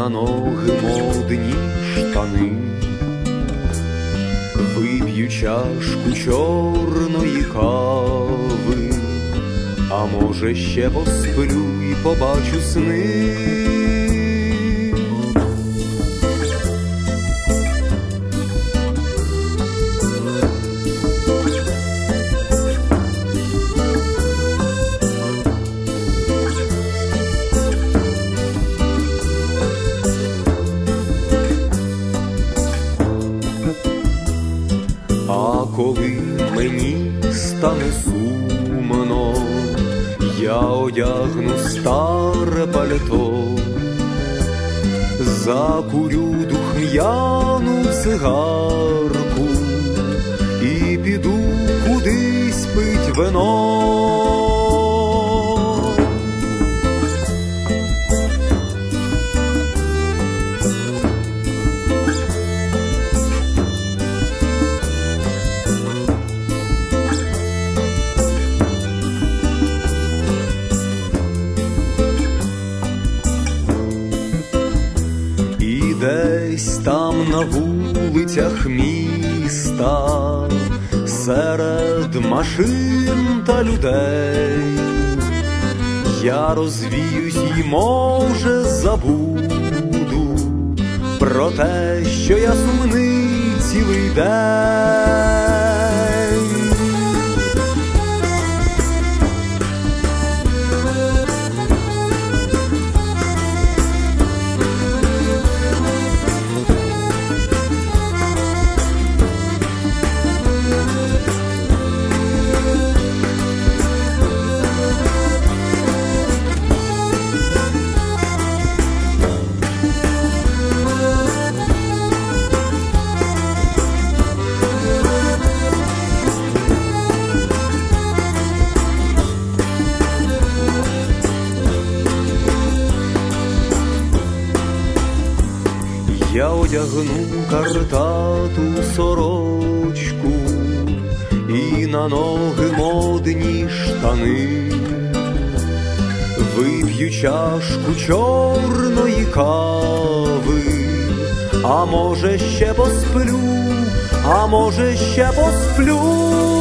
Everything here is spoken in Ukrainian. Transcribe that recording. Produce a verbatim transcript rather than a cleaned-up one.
на ноги модні штани. Вип'ю чашку чорної кави, а може ще посплю і побачу сни. А коли мені стане сумно, я одягну старе пальто, закурю духм'яну цигарку і піду кудись пить вино. Десь там на вулицях міста, серед машин та людей, я розвіюсь і, може, забуду про те, що я сумний цілий день. Я одягну картату сорочку і на ноги модні штани. Вип'ю чашку чорної кави, а може ще посплю, а може ще посплю.